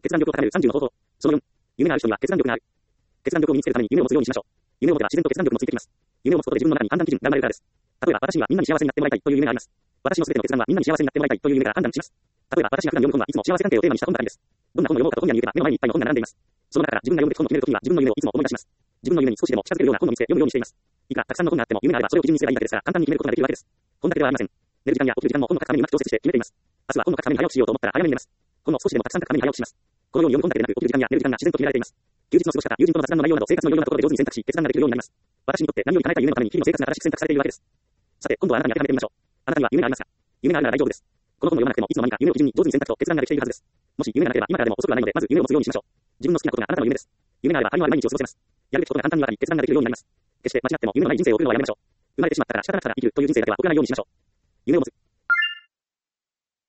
決断力を高める30の方法。その4、夢がある人には決断力がある。決断力を身につけるために夢を持つようにしましょう。夢を持てば自然と決断力もついてきます。夢を持つことで自分の中に判断基準が生まれるからです。例えば、私にはみんなに幸せになってもらいたいという夢があります。私のすべての決断はみんなに幸せになってもらいたいという夢から判断します。例えば、私が普段読む本はいつも幸せ関係をテーマにした本ばかりです。どんな本を読もうかと本屋に行けば目の前にいっぱいの本が並んでいます。その中から自分が読むべき本を決めるときには自分の夢をいつも思い出します。自分の夢に少しでも近づけるような本を見つけ読むようにしています。いくらたくさんの本があっても夢があればそれを基準にすればいいだけですから簡単に決めることができるわけです。本だけではありません。寝る時間や起きる時間も本を書くためにうまく調節して決めています。明日は本を書くために早起きしようと思ったら早めに寝ます。本を少しでもたくさん書くために早起きします。このように読む本だけでなく起きる時間や寝る時間が自然と決められています。休日の過ごし方、友人との雑談の内容など生活のいろいろなところで上手に選択し決断ができるようになります。私にとって何より叶えたい夢のために日々の生活が正しく選択されているわけです。さて、今度はあなたに当てはめてみましょう。あなたには夢がありますか？夢があるなら大丈夫です。この本を読まなくてもいつの間にか夢を基準に上手に選択と決断ができているはずです。もし夢がなければ今からでも遅くはないのでまず夢を持つようにしましょう。自分の好きなことがあなたの夢です。夢があれば張りのある毎日を過ごせます。やるべきことが簡単にわかり決断ができるようになります。決して間違っても夢のない人生を送るのはやめましょう。生まれてしまったから仕方なくただ生きるという人生だけは送らないようにしましょう。夢を持つ。